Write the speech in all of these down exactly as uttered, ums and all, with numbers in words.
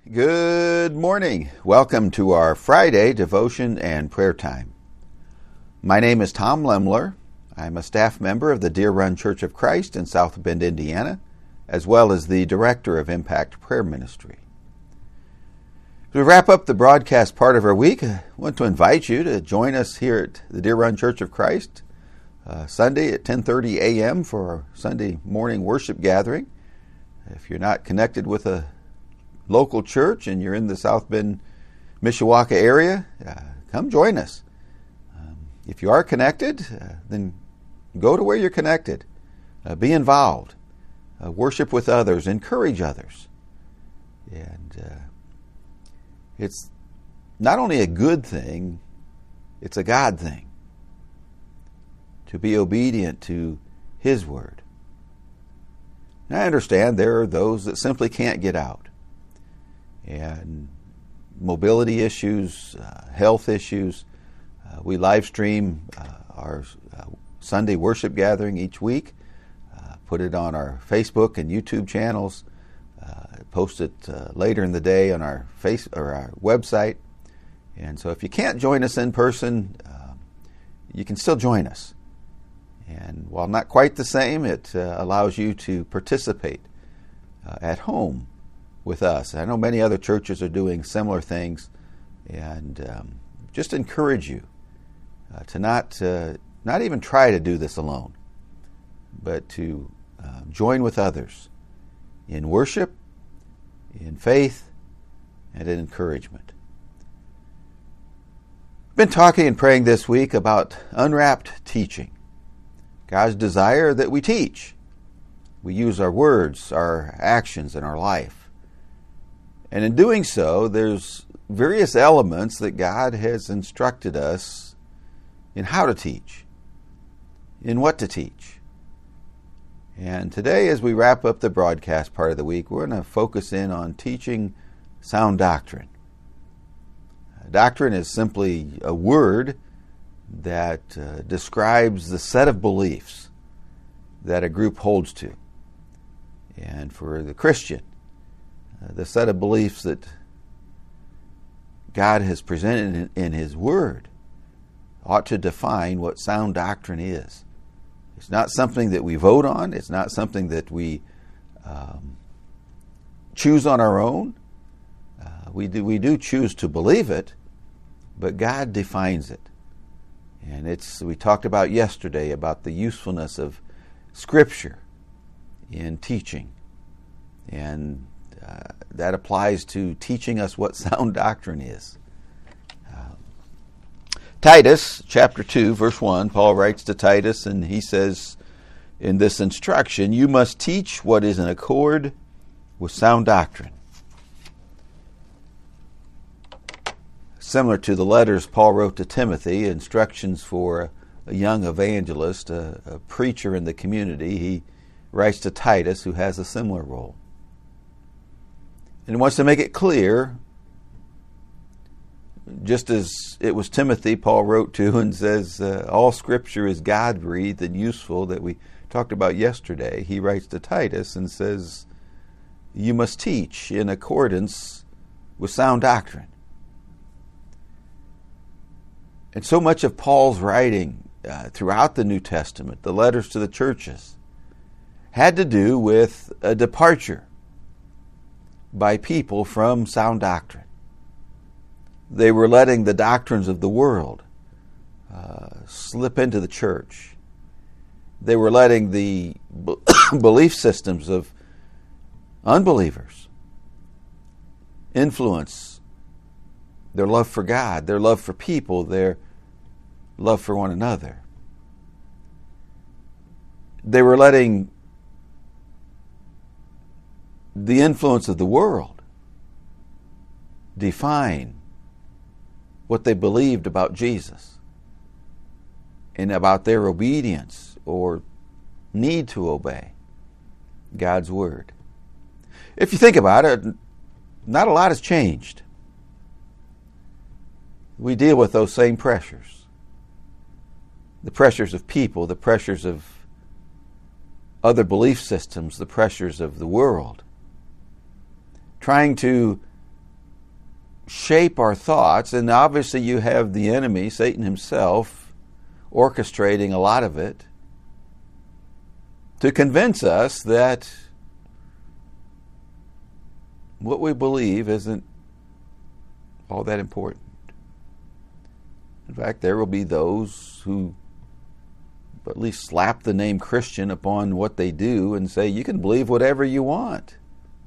Good morning. Welcome to our Friday devotion and prayer time. My name is Tom Lemler. I'm a staff member of the Deer Run Church of Christ in South Bend, Indiana, as well as the director of Impact Prayer Ministry. As we wrap up the broadcast part of our week, I want to invite you to join us here at the Deer Run Church of Christ uh, Sunday at ten thirty a.m. for our Sunday morning worship gathering. If you're not connected with a local church and you're in the South Bend, Mishawaka area, uh, come join us. Um, if you are connected, uh, then go to where you're connected. Uh, be involved. Uh, worship with others. Encourage others. And uh, it's not only a good thing, it's a God thing to be obedient to His Word. And I understand there are those that simply can't get out. And mobility issues, uh, health issues. Uh, we live stream uh, our uh, Sunday worship gathering each week, uh, put it on our Facebook and YouTube channels, uh, post it uh, later in the day on our face or our website. And so if you can't join us in person, uh, you can still join us. And while not quite the same, it uh, allows you to participate uh, at home with us. I know many other churches are doing similar things, and um, just encourage you uh, to not uh, not even try to do this alone, but to uh, join with others in worship, in faith, and in encouragement. I've been talking and praying this week about unwrapped teaching, God's desire that we teach. We use our words, our actions, and our life. And in doing so, there's various elements that God has instructed us in how to teach, in what to teach. And today, as we wrap up the broadcast part of the week, we're going to focus in on teaching sound doctrine. Doctrine is simply a word that uh, describes the set of beliefs that a group holds to. And for the Christian, Uh, the set of beliefs that God has presented in, in His Word ought to define what sound doctrine is. It's not something that we vote on. It's not something that we um, choose on our own. Uh, we do we do choose to believe it, but God defines it. And it's we talked about yesterday about the usefulness of Scripture in teaching, and Uh, that applies to teaching us what sound doctrine is. Um, Titus chapter two, verse one, Paul writes to Titus, and he says in this instruction, you must teach what is in accord with sound doctrine. Similar to the letters Paul wrote to Timothy, instructions for a, a young evangelist, a, a preacher in the community, he writes to Titus, who has a similar role. And he wants to make it clear, just as it was Timothy Paul wrote to and says, uh, all Scripture is God-breathed and useful, that we talked about yesterday. He writes to Titus and says, you must teach in accordance with sound doctrine. And so much of Paul's writing uh, throughout the New Testament, the letters to the churches, had to do with a departure by people from sound doctrine. They were letting the doctrines of the world uh, slip into the church. They were letting the b- belief systems of unbelievers influence their love for God, their love for people, their love for one another. They were letting the influence of the world define what they believed about Jesus and about their obedience or need to obey God's Word. If you think about it, not a lot has changed. We deal with those same pressures. The pressures of people, the pressures of other belief systems, the pressures of the world. Trying to shape our thoughts, and obviously you have the enemy, Satan himself, orchestrating a lot of it to convince us that what we believe isn't all that important. In fact, there will be those who at least slap the name Christian upon what they do and say, you can believe whatever you want.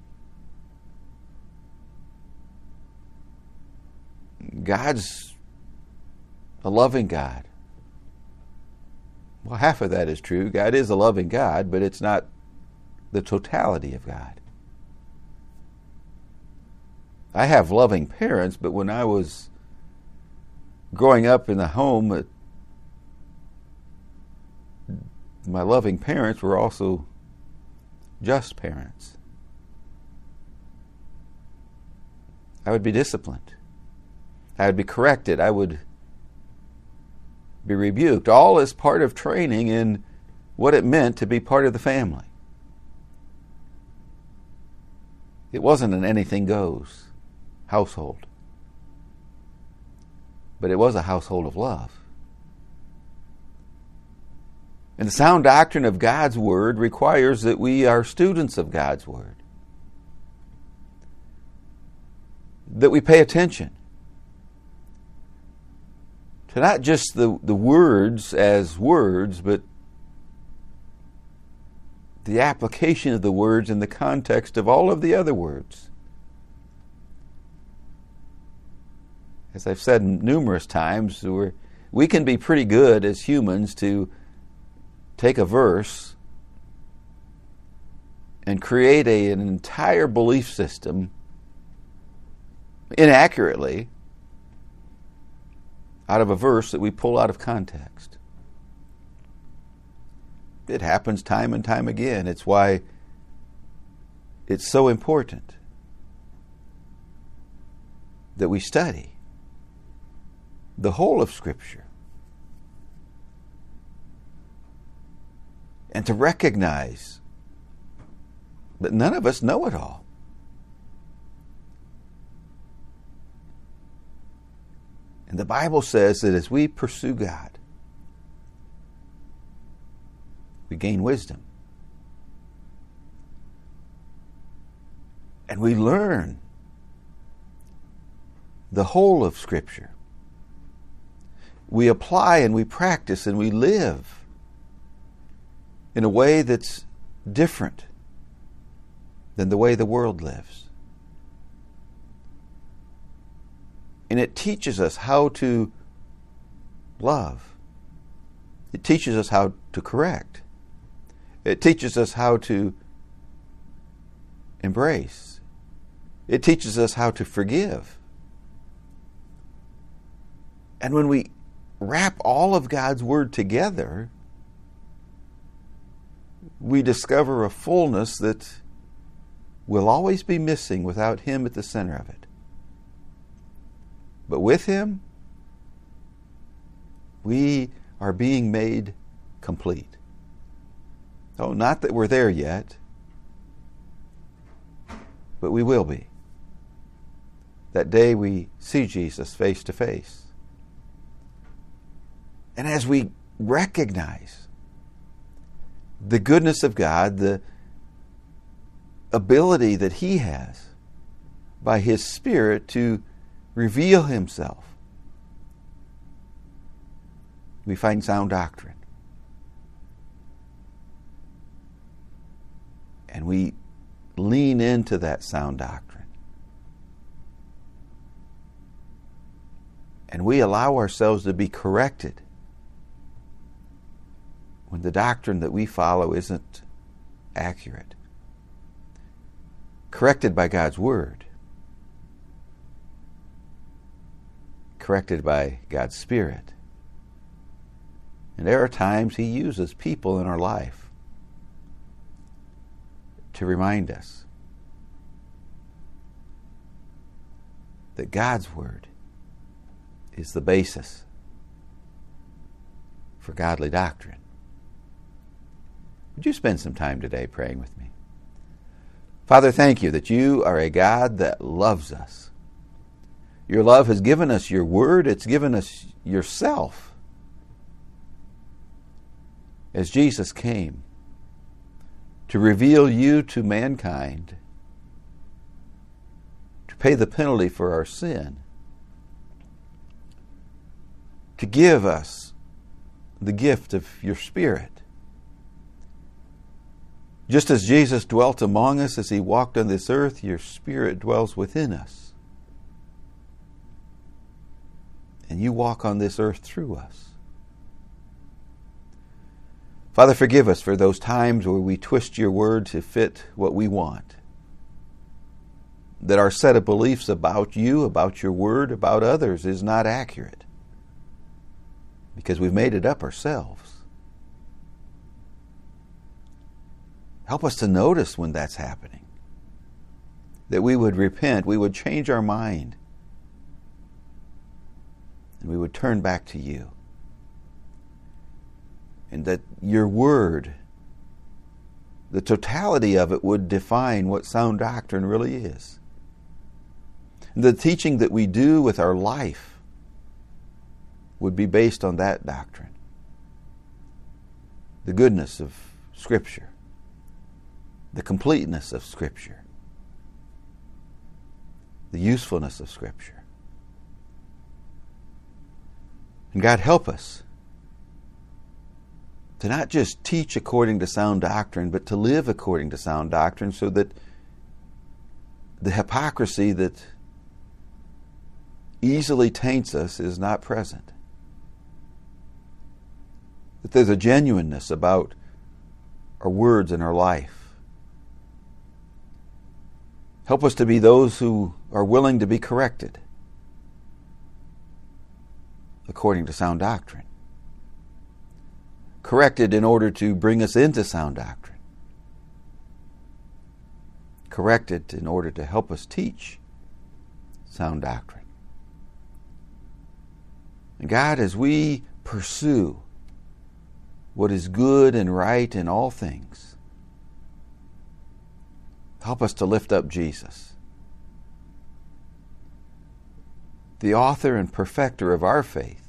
God's a loving God. Well, half of that is true. God is a loving God, but it's not the totality of God. I have loving parents, but when I was growing up in the home, my loving parents were also just parents. I would be disciplined. I would be corrected. I would be rebuked. All as part of training in what it meant to be part of the family. It wasn't an anything goes household, but it was a household of love. And the sound doctrine of God's Word requires that we are students of God's Word, that we pay attention to not just the, the words as words, but the application of the words in the context of all of the other words. As I've said numerous times, we're, we can be pretty good as humans to take a verse and create a, an entire belief system inaccurately out of a verse that we pull out of context. It happens time and time again. It's why it's so important that we study the whole of Scripture and to recognize that none of us know it all. And the Bible says that as we pursue God, we gain wisdom. And we learn the whole of Scripture. We apply and we practice and we live in a way that's different than the way the world lives. And it teaches us how to love. It teaches us how to correct. It teaches us how to embrace. It teaches us how to forgive. And when we wrap all of God's Word together, we discover a fullness that will always be missing without Him at the center of it. But with Him, we are being made complete. Oh, not that we're there yet, but we will be. That day we see Jesus face to face. And as we recognize the goodness of God, the ability that He has by His Spirit to reveal Himself, we find sound doctrine. And we lean into that sound doctrine. And we allow ourselves to be corrected when the doctrine that we follow isn't accurate. Corrected by God's Word. Corrected by God's Spirit. And there are times He uses people in our life to remind us that God's Word is the basis for godly doctrine. Would you spend some time today praying with me? Father, thank You that You are a God that loves us. Your love has given us your word. It's given us yourself. As Jesus came to reveal you to mankind, to pay the penalty for our sin, to give us the gift of your Spirit. Just as Jesus dwelt among us as he walked on this earth, your Spirit dwells within us. And you walk on this earth through us. Father, forgive us for those times where we twist your word to fit what we want. That our set of beliefs about you, about your word, about others is not accurate. Because we've made it up ourselves. Help us to notice when that's happening. That we would repent, we would change our mind, and we would turn back to you. And that your word, the totality of it, would define what sound doctrine really is. And the teaching that we do with our life would be based on that doctrine. The goodness of Scripture. The completeness of Scripture. The usefulness of Scripture. And God, help us to not just teach according to sound doctrine, but to live according to sound doctrine, so that the hypocrisy that easily taints us is not present. That there's a genuineness about our words and our life. Help us to be those who are willing to be corrected according to sound doctrine. Corrected in order to bring us into sound doctrine. Corrected in order to help us teach sound doctrine. And God, as we pursue what is good and right in all things, help us to lift up Jesus, the author and perfecter of our faith,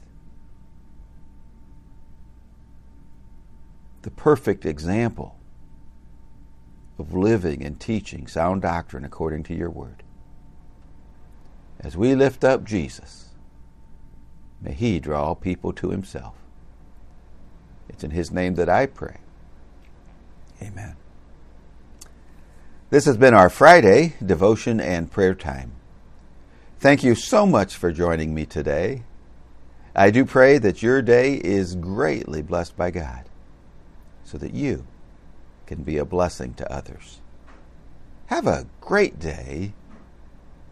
the perfect example of living and teaching sound doctrine according to your word. As we lift up Jesus, may he draw people to himself. It's in his name that I pray. Amen. This has been our Friday devotion and prayer time. Thank you so much for joining me today. I do pray that your day is greatly blessed by God, so that you can be a blessing to others. Have a great day,